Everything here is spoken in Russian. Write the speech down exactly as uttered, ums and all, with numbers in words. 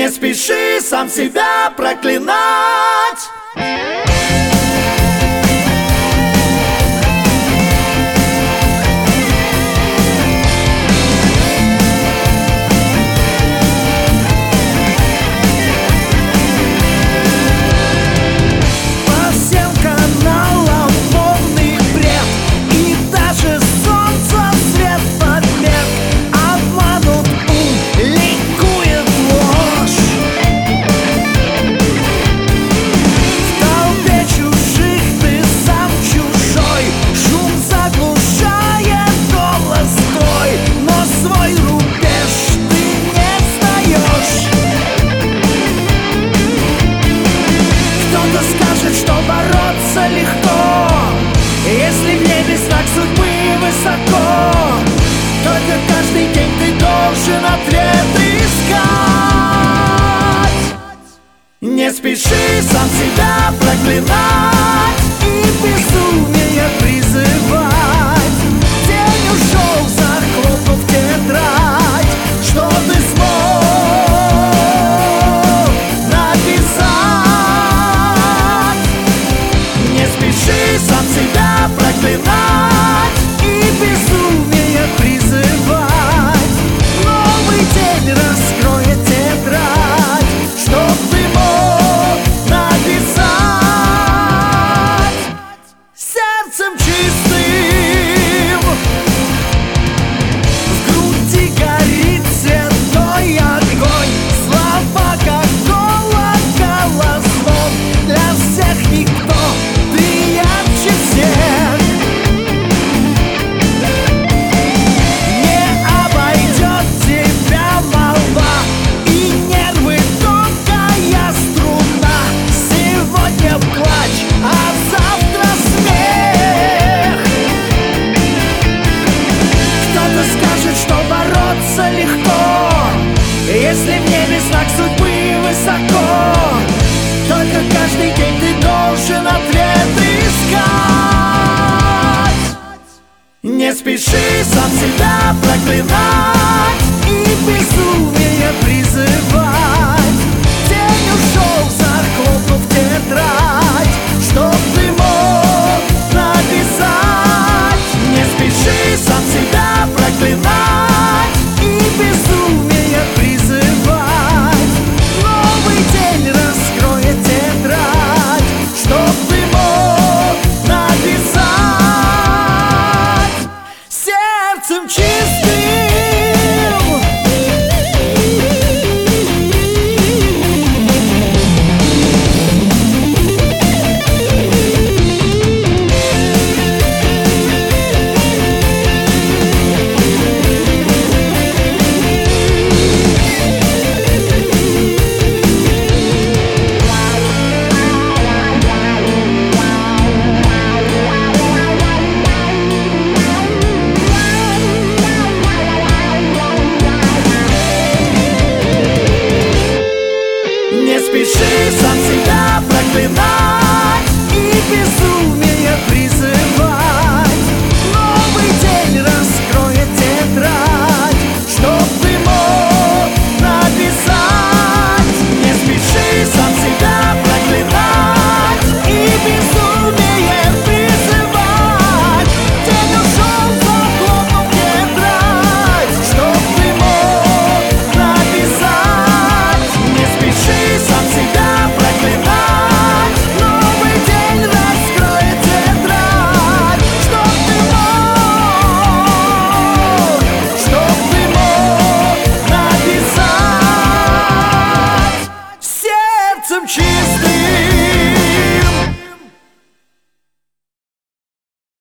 Не спеши сам себя проклинать. Что бороться легко, если в небе знак судьбы высоко. Только каждый день ты должен ответ искать. Не спеши сам себя проклинать и безумие призывать. День ушел, захлопнув тетрадь, что ты смог сам себя проклинать и безумие призывать. Новый день раскроет тетрадь, чтоб ты мог написать сердцем чистым. В груди горит святой огонь, слова как колокола звон. Для всех никто, если в небе знак судьбы высоко. Только каждый день ты должен ответ искать. Не спеши сам себя проклинать и безумие призывать. День ушел, захлопнув тетрадь, чтоб ты мог написать. Не спеши сам себя проклинать и безумие призывать. Новый день раскроет тетрадь, чтоб ты мог написать сердцем чистым. Не спеши сам себя проклинать и безумие призывать. Новый день раскроет тетрадь, чтоб ты мог написать. Не спеши сам себя проклинать и безумие призывать. День ушел, захлопнув тетрадь, чтоб ты мог написать. Не спеши сам себя проклинать. Новый день раскроет тетрадь, чтоб ты мог, чтоб ты мог написать сердцем чистым.